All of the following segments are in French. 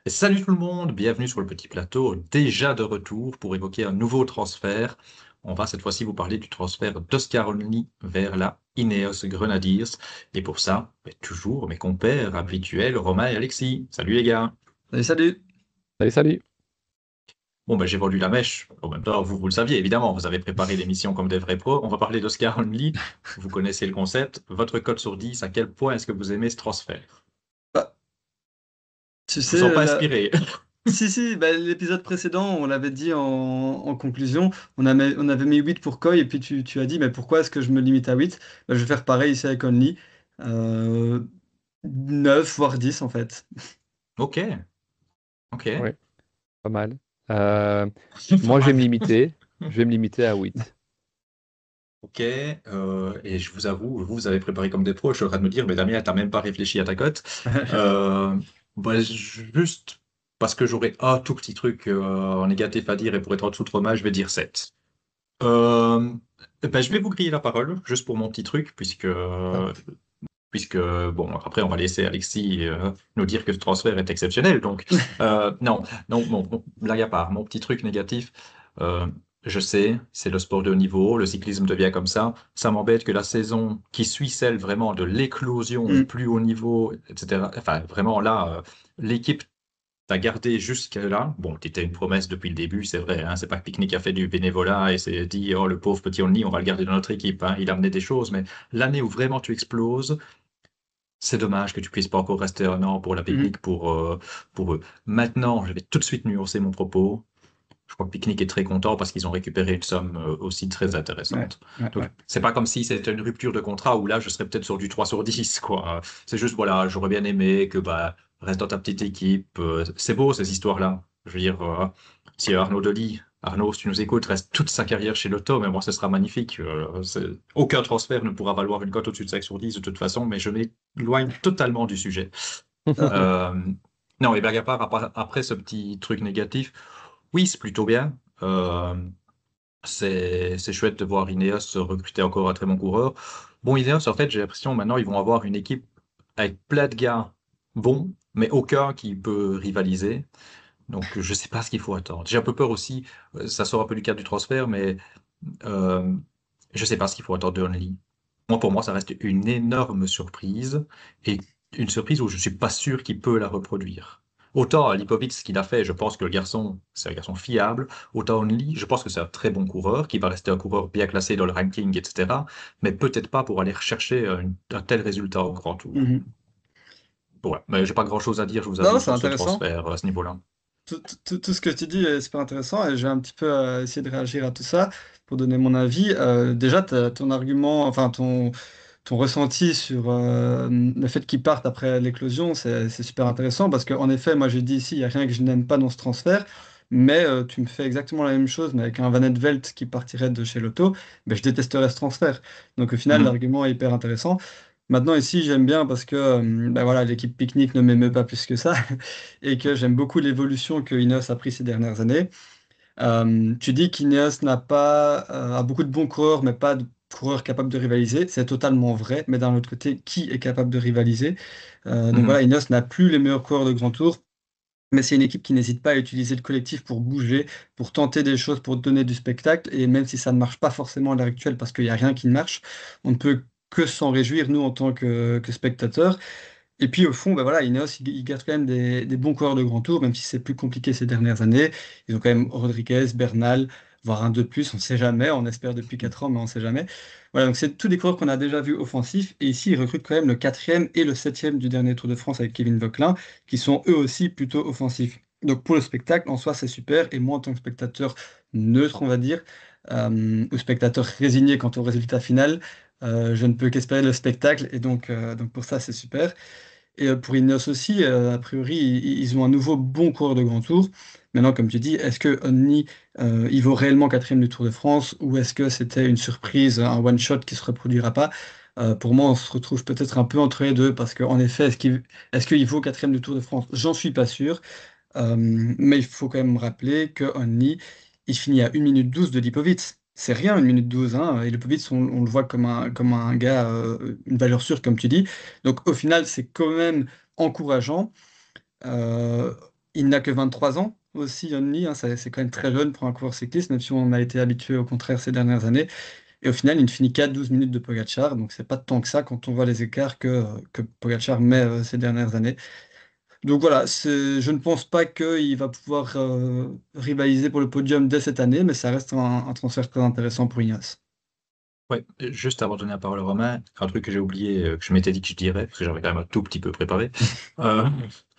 Et salut tout le monde, bienvenue sur le petit plateau, déjà de retour pour évoquer un nouveau transfert. On va cette fois-ci vous parler du transfert d'Oscar Only vers la Ineos Grenadiers. Et pour ça, toujours mes compères habituels, Romain et Alexis. Salut les gars. Salut, salut. Salut, salut. Bon, j'ai vendu la mèche. En même temps, vous le saviez, évidemment, vous avez préparé l'émission comme des vrais pros. On va parler d'Oscar Only. Vous connaissez le concept. Votre cote sur 10, à quel point est-ce que vous aimez ce transfert? Bah, tu Je vous sais, sens pas inspiré. si, bah, l'épisode précédent, on l'avait dit en conclusion, on avait mis 8 pour Koi, et puis tu as dit, mais pourquoi est-ce que je me limite à 8? Bah, je vais faire pareil ici avec Only. Euh, 9, voire 10 en fait. Ok, ok. Oui, pas mal. Euh, Pas Moi, je vais mal. me limiter. Je vais me limiter à 8. Ok, et je vous avoue, vous avez préparé comme des pros, je suis en train de me dire, mais Damien, t'as même pas réfléchi à ta cote. Euh, juste parce que j'aurais un tout petit truc en négatif à dire et pour être en dessous de Romain, je vais dire 7. Euh, je vais vous griller la parole, juste pour mon petit truc, Ça va. puisque bon, après, on va laisser Alexis nous dire que ce transfert est exceptionnel. Donc, non, non, blague à part, mon petit truc négatif, euh, je sais, c'est le sport de haut niveau, le cyclisme devient comme ça. Ça m'embête que la saison qui suit celle vraiment de l'éclosion au Mm. plus haut niveau, etc., enfin, vraiment là, l'équipe t'a gardé jusque-là. Bon, tu étais une promesse depuis le début, c'est vrai, hein, c'est pas que Picnic a fait du bénévolat et s'est dit, oh, le pauvre petit Only, on va le garder dans notre équipe, hein. Il a amené des choses, mais l'année où vraiment tu exploses, c'est dommage que tu puisses pas encore rester un an pour la Mhm. pique-nique pour eux. Maintenant, je vais tout de suite nuancer mon propos. Je crois que Picnic est très content parce qu'ils ont récupéré une somme aussi très Ouais, intéressante. ouais, Donc, ouais. c'est pas comme si c'était une rupture de contrat où là, je serais peut-être sur du 3 sur 10, quoi. C'est juste, voilà, j'aurais bien aimé que, bah, reste dans ta petite équipe. C'est beau, ces histoires-là. Je veux dire, si Arnaud Delis, Arnaud, si tu nous écoutes, reste toute sa carrière chez Lotto, mais moi, ce sera magnifique. Aucun transfert ne pourra valoir une cote au-dessus de 5 sur 10 de toute façon, mais je m'éloigne totalement du sujet. Ok. Euh, non, et blague à part, après ce petit truc négatif, oui, c'est plutôt bien. Euh, c'est chouette de voir Ineos recruter encore un très bon coureur. Bon, Ineos, en fait, j'ai l'impression maintenant ils vont avoir une équipe avec plein de gars bons, mais aucun qui peut rivaliser. Donc, je sais pas ce qu'il faut attendre. J'ai un peu peur aussi, ça sort un peu du cadre du transfert, mais euh, je sais pas ce qu'il faut attendre de Only. Moi, pour moi, ça reste une énorme surprise et une surprise où je suis pas sûr qu'il peut la reproduire. Autant Lipovic, ce qu'il a fait, je pense que le garçon, c'est un garçon fiable. Autant Only, je pense que c'est un très bon coureur, qui va rester un coureur bien classé dans le ranking, etc. Mais peut-être pas pour aller rechercher un tel résultat au grand tour. Mhm. Ouais, mais j'ai pas grand-chose à dire, je vous Non, avoue, c'est sur ce intéressant. transfert à ce niveau-là. Tout ce que tu dis est super intéressant et je vais un petit peu essayer de réagir à tout ça pour donner mon avis. Déjà, ton argument, enfin ton ressenti sur le fait qu'ils partent après l'éclosion, c'est super intéressant parce qu'en effet, moi j'ai dit ici, il n'y a rien que je n'aime pas dans ce transfert, mais tu me fais exactement la même chose, mais avec un Van Aert Velt qui partirait de chez Lotto, ben, je détesterais ce transfert. Donc au final, Mhm. l'argument est hyper intéressant. Maintenant ici, j'aime bien parce que ben voilà, l'équipe Picnic ne m'aime pas plus que ça et que j'aime beaucoup l'évolution que Ineos a pris ces dernières années. Tu dis qu'Ineos a beaucoup de bons coureurs, mais pas de coureurs capables de rivaliser. C'est totalement vrai, mais d'un autre côté, qui est capable de rivaliser? Donc Mhm. voilà, Ineos n'a plus les meilleurs coureurs de grand tour, mais c'est une équipe qui n'hésite pas à utiliser le collectif pour bouger, pour tenter des choses, pour donner du spectacle. Et même si ça ne marche pas forcément à l'heure actuelle, parce qu'il n'y a rien qui ne marche, on ne peut que s'en réjouir, nous, en tant que spectateurs. Et puis au fond, bah voilà, Ineos, ils gardent quand même des bons coureurs de grand tour, même si c'est plus compliqué ces dernières années. Ils ont quand même Rodriguez, Bernal, voire un de plus, on ne sait jamais. On espère depuis 4 ans, mais on ne sait jamais. Voilà, donc c'est tous des coureurs qu'on a déjà vus offensifs. Et ici, ils recrutent quand même le quatrième et le septième du dernier Tour de France avec Kevin Vauquelin, qui sont eux aussi plutôt offensifs. Donc pour le spectacle, en soi, c'est super. Et moi, en tant que spectateur neutre, on va dire, ou spectateur résigné quant au résultat final, je ne peux qu'espérer le spectacle. Et donc pour ça, c'est super. Et pour Ineos aussi, a priori, ils ont un nouveau bon coureur de grand tour. Maintenant, comme tu dis, est-ce que Only, il vaut réellement quatrième du Tour de France ou est-ce que c'était une surprise, un one-shot qui se reproduira pas? Pour moi, on se retrouve peut-être un peu entre les deux parce qu'en effet, est-ce qu'il vaut quatrième du Tour de France? J'en suis pas sûr. Mais il faut quand même rappeler que Only, il finit à 1 minute 12 de Lipovic. C'est rien, 1 minute 12, hein. Et Lipovic, on le voit comme un gars, une valeur sûre, comme tu dis. Donc au final, c'est quand même encourageant. Euh, il n'a que 23 ans aussi, Only, hein, c'est quand même très jeune pour un coureur cycliste, même si on a été habitué au contraire ces dernières années. Et au final, il ne finit qu'à 12 minutes de Pogacar, donc c'est pas tant que ça quand on voit les écarts que Pogacar met ces dernières années. Donc voilà, je ne pense pas qu'il va pouvoir rivaliser pour le podium dès cette année, mais ça reste un transfert très intéressant pour Ineos. Ouais, juste avant de donner la parole à Romain, un truc que j'ai oublié, que je m'étais dit que je dirais, parce que j'avais quand même un tout petit peu préparé, euh,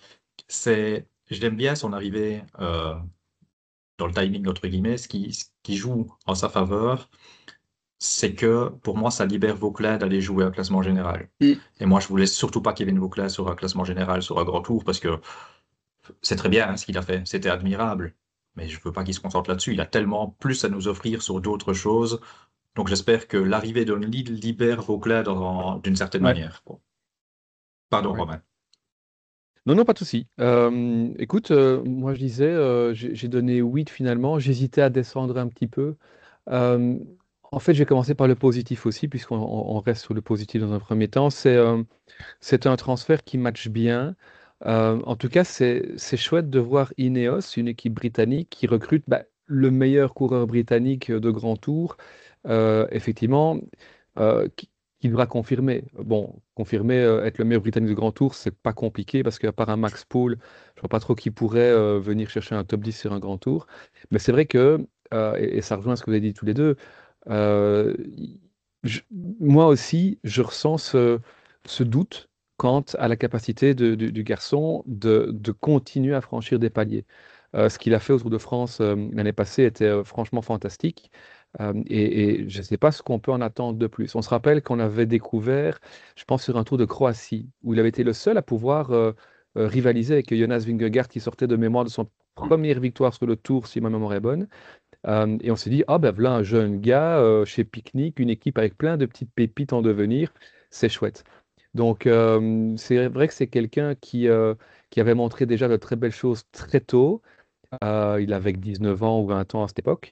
je l'aime bien son arrivée dans le timing, entre guillemets, ce qui joue en sa faveur, c'est que pour moi, ça libère Vauclair d'aller jouer un classement général. Mm. Et moi, je voulais surtout pas Kevin Vauclair sur un classement général, sur un grand tour, parce que c'est très bien hein, ce qu'il a fait, c'était admirable. Mais je veux pas qu'il se concentre là-dessus. Il a tellement plus à nous offrir sur d'autres choses. Donc j'espère que l'arrivée de Lidl libère Vauclair d'une certaine Ouais. manière. Bon. Pardon, Ouais. Romain. Non, non, pas de souci. Écoute, moi je disais, j'ai donné 8 finalement. J'hésitais à descendre un petit peu. Euh, En fait, j'ai commencé par le positif aussi, puisqu'on reste sur le positif dans un premier temps. C'est un transfert qui matche bien. En tout cas, c'est chouette de voir Ineos, une équipe britannique, qui recrute le meilleur coureur britannique de Grand Tour. Effectivement, qui devra confirmer. Bon, confirmer être le meilleur britannique de Grand Tour, c'est pas compliqué parce qu'à part un Max Poole, je vois pas trop qui pourrait venir chercher un top 10 sur un Grand Tour. Mais c'est vrai que, et ça rejoint ce que vous avez dit tous les deux, euh, je- moi aussi, je ressens ce doute quant à la capacité du garçon de continuer à franchir des paliers. Ce qu'il a fait au Tour de France l'année passée était franchement fantastique. Et je ne sais pas ce qu'on peut en attendre de plus. On se rappelle qu'on avait découvert, je pense, sur un Tour de Croatie, où il avait été le seul à pouvoir rivaliser avec Jonas Vingegaard qui sortait de mémoire de son première victoire sur le Tour, si ma mémoire est bonne. Et on s'est dit, ah ben voilà un jeune gars chez Picnic, une équipe avec plein de petites pépites en devenir, c'est chouette. Donc c'est vrai que c'est quelqu'un qui avait montré déjà de très belles choses très tôt. Il avait que 19 ans ou 20 ans à cette époque.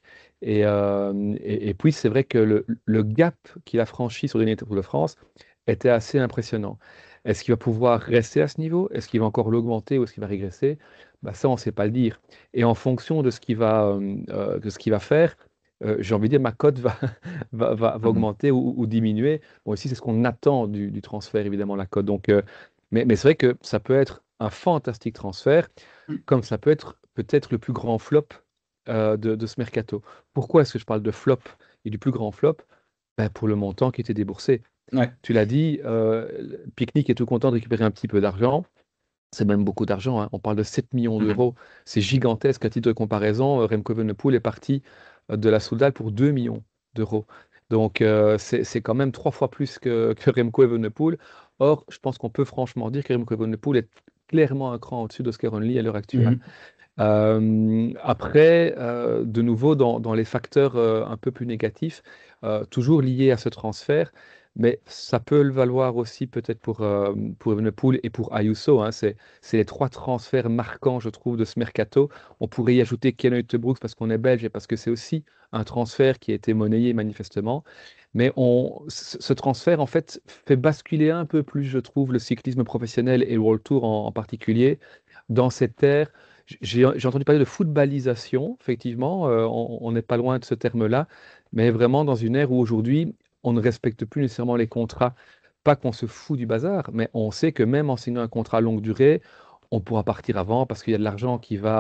Et puis c'est vrai que le gap qu'il a franchi sur les derniers Tours de France était assez impressionnant. Est-ce qu'il va pouvoir rester à ce niveau? Est-ce qu'il va encore l'augmenter ou est-ce qu'il va régresser? Bah, ça, on ne sait pas le dire. Et en fonction de ce qu'il va faire, j'ai envie de dire, ma cote va, va Mhm. augmenter ou diminuer. Bon, ici, c'est ce qu'on attend du transfert, évidemment, la cote. Donc, mais c'est vrai que ça peut être un fantastique transfert, Mm. comme ça peut être peut-être le plus grand flop de ce mercato. Pourquoi est-ce que je parle de flop et du plus grand flop? Ben, pour le montant qui était déboursé. Ouais. Tu l'as dit, Picnic est tout content de récupérer un petit peu d'argent. C'est même beaucoup d'argent, hein. On parle de 7 millions Mhm. d'euros. C'est gigantesque. À titre de comparaison, Remco Evenepoel est parti de la Soudal pour 2 millions d'euros. Donc, c'est quand même 3 fois plus que Remco Evenepoel. Or, je pense qu'on peut franchement dire que Remco Evenepoel est clairement un cran au-dessus d'Oscar Only à l'heure actuelle. Mhm. Après, de nouveau, dans les facteurs un peu plus négatifs, toujours liés à ce transfert, mais ça peut le valoir aussi peut-être pour Evenepoel et pour Ayuso, hein. C'est les 3 transferts marquants, je trouve, de ce mercato. On pourrait y ajouter Ken Uijtdebroeks parce qu'on est belge et parce que c'est aussi un transfert qui a été monnayé manifestement. Mais ce transfert, en fait, fait basculer un peu plus, je trouve, le cyclisme professionnel et le World Tour en particulier dans cette ère. J'ai entendu parler de footballisation, effectivement, on n'est pas loin de ce terme-là, mais vraiment dans une ère où aujourd'hui, on ne respecte plus nécessairement les contrats. Pas qu'on se fout du bazar, mais on sait que même en signant un contrat à longue durée, on pourra partir avant parce qu'il y a de l'argent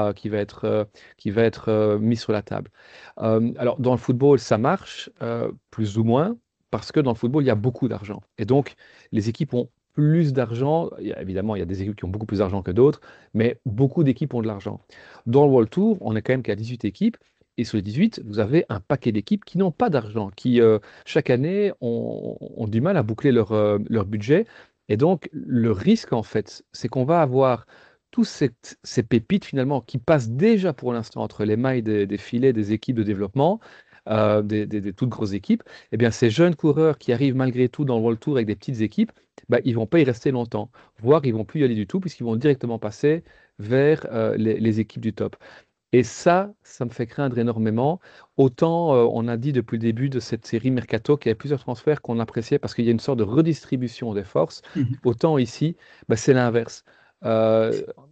qui va être mis sur la table. Alors, dans le football, ça marche, plus ou moins, parce que dans le football, il y a beaucoup d'argent. Et donc, les équipes ont plus d'argent. Évidemment, il y a des équipes qui ont beaucoup plus d'argent que d'autres, mais beaucoup d'équipes ont de l'argent. Dans le World Tour, on est quand même qu'à 18 équipes. Et sur les 18, vous avez un paquet d'équipes qui n'ont pas d'argent, qui chaque année ont du mal à boucler leur budget. Et donc, le risque, en fait, c'est qu'on va avoir tous ces pépites, finalement, qui passent déjà pour l'instant entre les mailles des filets des équipes de développement, des toutes grosses équipes. Eh bien, ces jeunes coureurs qui arrivent malgré tout dans le World Tour avec des petites équipes, bah, ils vont pas y rester longtemps, voire ils vont plus y aller du tout, puisqu'ils vont directement passer vers les équipes du top. Et ça me fait craindre énormément. Autant on a dit depuis le début de cette série Mercato qu'il y avait plusieurs transferts qu'on appréciait parce qu'il y a une sorte de redistribution des forces. Mhm. Autant ici, bah, c'est l'inverse. Euh,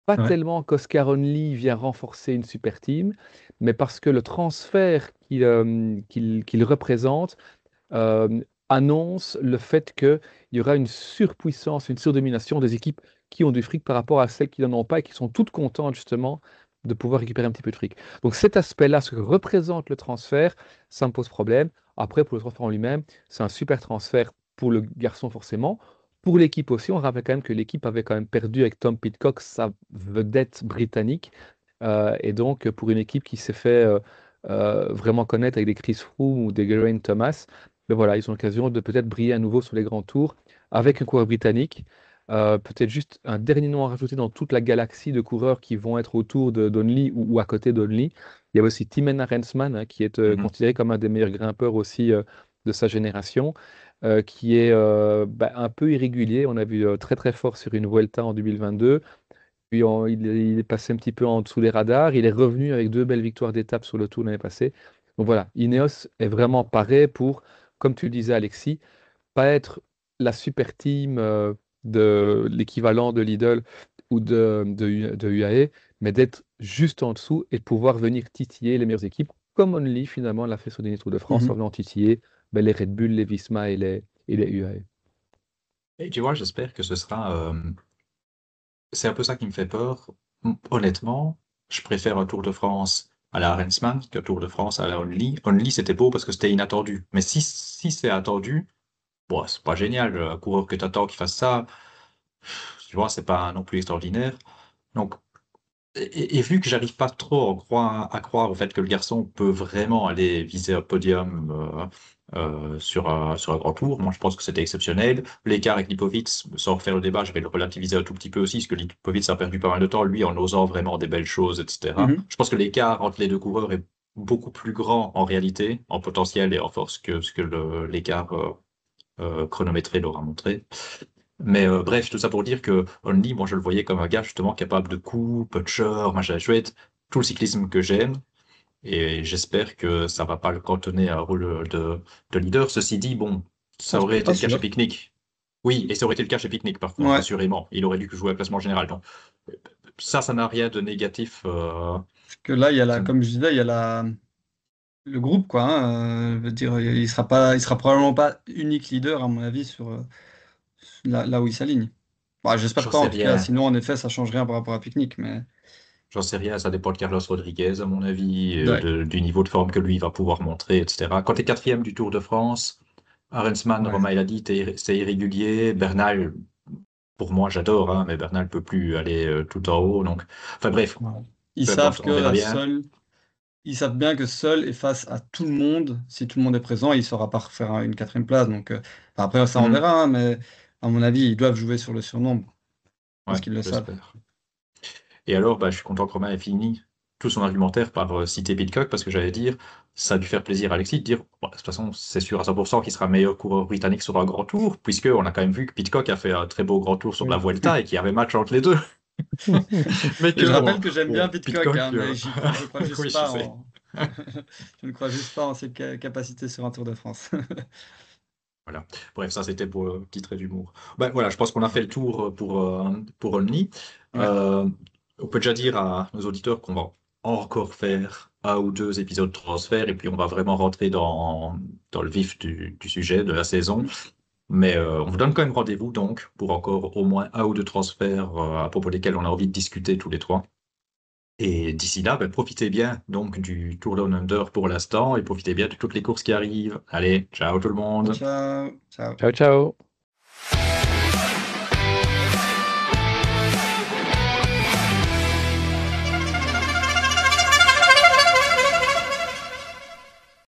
pas Ouais. tellement qu'Oscar Only vient renforcer une super team, mais parce que le transfert qu'il représente euh, annonce le fait qu'il y aura une surpuissance, une surdomination des équipes qui ont du fric par rapport à celles qui n'en ont pas et qui sont toutes contentes justement de pouvoir récupérer un petit peu de fric. Donc cet aspect-là, ce que représente le transfert, ça me pose problème. Après, pour le transfert en lui-même, c'est un super transfert pour le garçon forcément. Pour l'équipe aussi, on rappelle quand même que l'équipe avait quand même perdu avec Tom Pidcock, sa vedette britannique. Et donc, pour une équipe qui s'est fait vraiment connaître avec des Chris Froome ou des Geraint Thomas, ben voilà, ils ont l'occasion de peut-être briller à nouveau sur les grands tours avec un coureur britannique. Peut-être juste un dernier nom à rajouter dans toute la galaxie de coureurs qui vont être autour de Donnelly ou à côté de Donnelly. Il y a aussi Thymen Arensman, hein, qui est Mhm. considéré comme un des meilleurs grimpeurs aussi de sa génération, qui est un peu irrégulier. On a vu très très fort sur une Vuelta en 2022. Puis il est passé un petit peu en dessous des radars. Il est revenu avec 2 belles victoires d'étape sur le Tour l'année passée. Donc voilà, Ineos est vraiment paré pour, comme tu le disais Alexis, pas être la super team de l'équivalent de Lidl ou de UAE, mais d'être juste en dessous et de pouvoir venir titiller les meilleures équipes, comme Only finalement l'a fait sur les Tour de France en Mhm. venant titiller les Red Bull, les Visma et les UAE. Et tu vois, j'espère que ce sera. C'est un peu ça qui me fait peur. Honnêtement, je préfère un Tour de France à la Arensman qu'un Tour de France à la Only. Only, c'était beau parce que c'était inattendu. Mais si c'est attendu, bon, c'est pas génial. Un coureur que t'attends qui fasse ça, tu vois, c'est pas non plus extraordinaire. Donc, et vu que j'arrive pas trop à croire au fait que le garçon peut vraiment aller viser un podium sur un grand tour, moi je pense que c'était exceptionnel. L'écart avec Lipovitz, sans refaire le débat, je vais le relativiser un tout petit peu aussi, parce que Lipovitz a perdu pas mal de temps, lui, en osant vraiment des belles choses, etc. Mhm. Je pense que l'écart entre les deux coureurs est beaucoup plus grand en réalité, en potentiel et en force que ce que l'écart chronométré leur a montré. Mais bref, tout ça pour dire que Only, moi je le voyais comme un gars justement capable de coups, puncher, machin chouette, tout le cyclisme que j'aime, et j'espère que ça va pas le cantonner à un rôle de leader. Ceci dit, bon, Ah, ça je aurait suis été pas le cas chez sûr. Picnic. Oui, et ça aurait été le cas chez Picnic par contre, Ouais. assurément. Il aurait dû jouer un classement général. Donc ça n'a rien de négatif. Parce que là, il y a Ça comme je disais, il y a le groupe, quoi. Je veux dire, il sera probablement pas unique leader, à mon avis, sur là où il s'aligne. Bah, j'espère J'en pas, en sais tout cas. rien. Sinon, en effet, ça change rien par rapport à Picnic. Mais J'en sais rien, ça dépend de Carlos Rodriguez, à mon avis, ouais, du niveau de forme que lui va pouvoir montrer, etc. Quand tu es quatrième du Tour de France, Arensman, ouais. Romain il a dit, c'est irrégulier. Bernal, pour moi, j'adore, hein, mais Bernal peut plus aller tout en haut. Donc, enfin bref, Ouais. Ils peu savent importe, que on verra bien. ils savent bien que seul et face à tout le monde, si tout le monde est présent, il ne saura pas refaire une quatrième place. Donc après, ça on Mhm. verra, hein, mais à mon avis, ils doivent jouer sur le surnombre. Je pense Ouais, qu'ils le savent. j'espère. Et alors, bah, je suis content que Romain ait fini tout son argumentaire par citer Pidcock, parce que j'allais dire, ça a dû faire plaisir à Alexis de dire, bah, de toute façon, c'est sûr à 100% qu'il sera meilleur coureur britannique sur un grand tour, puisqu'on a quand même vu que Pidcock a fait un très beau grand tour sur la Oui. Vuelta et qu'il y avait match entre les deux. Mais Et que, je rappelle que j'aime bien bon, Pitcock, Pidcock, hein, mais je crois juste oui, je pas sais. en, je ne crois juste pas en ses capacités sur un Tour de France. Voilà. Bref, ça c'était pour le petit trait d'humour. Ben, voilà, je pense qu'on a fait le tour pour Olney. Ouais. Euh, on peut déjà dire à nos auditeurs qu'on va encore faire un ou deux épisodes de transfert et puis on va vraiment rentrer dans le vif du sujet de la saison. Mais on vous donne quand même rendez-vous donc pour encore au moins un ou deux transferts à propos desquels on a envie de discuter tous les trois. Et d'ici là, ben, profitez bien donc du Tour Down Under pour l'instant et profitez bien de toutes les courses qui arrivent. Allez, ciao tout le Ciao, monde! ciao. Ciao. Ciao, ciao.